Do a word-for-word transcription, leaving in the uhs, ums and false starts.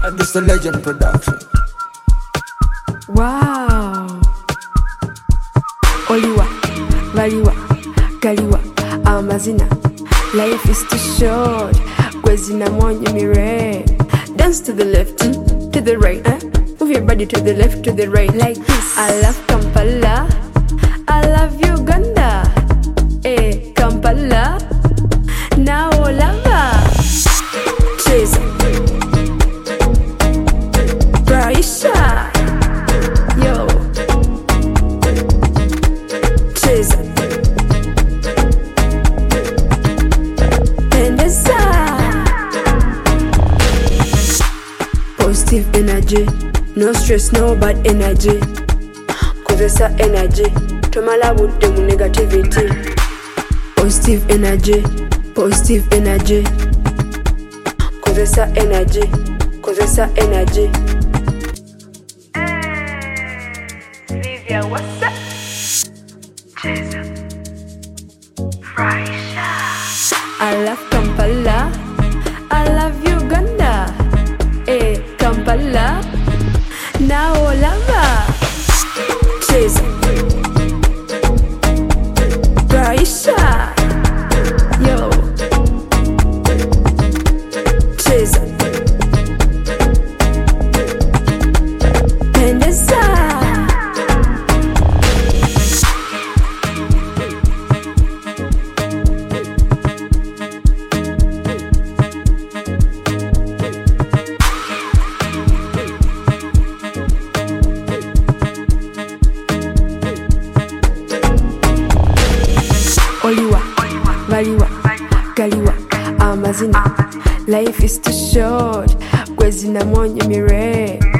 And this the Legend Production. Wow. Oliwa, Valiwa, Galiwa, Amazina. Life is too short. Kwezina monyo mire. Dance to the left, to the right. Eh? Move your body to the left, to the right, like this. I love Kampala. I love Uganda. Eh, Kampala. Now lava. Chase. Braisha. Yo. Chase. Pendeza. Positive energy. No stress, no bad energy. Kozesa energy. Tomala budde mu negativity. Positive energy. Positive energy. Kozesa energy. Kozesa energy. Livia, what's up? Jason. Raisha. I love Kampala. I love Uganda. Eh, Kampala. Now lava. Jason. Raisha. Yo. Jason. Pendeza. Oliwa, Valiwa, Galiwa, Amazina. Life is too short. Kwezina monyo mire.